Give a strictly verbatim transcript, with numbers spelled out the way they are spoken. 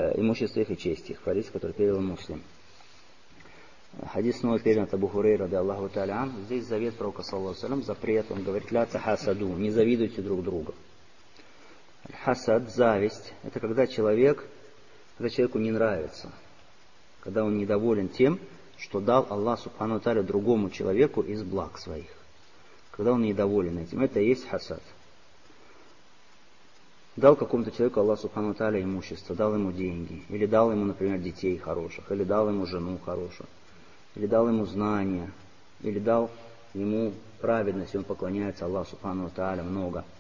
имущества их и честь их. Хадис, который перевел Муслим. Хадис снова передан от Абу Хурейра, ради Аллаху та'аля ан. Здесь завет пророка, саллаллаху алейхи ва саллям, запрет. Он говорит: ля тахасаду, не завидуйте друг другу. Хасад, зависть, это когда человек, когда человеку не нравится, когда он недоволен тем, что дал Аллах субхану ва тааля другому человеку из благ своих. Когда он недоволен этим, это и есть хасад. Дал какому-то человеку Аллах субхану ва тааля имущество, дал ему деньги, или дал ему, например, детей хороших, или дал ему жену хорошую, или дал ему знания, или дал ему праведность, и он поклоняется Аллаху субхану ва тааля много.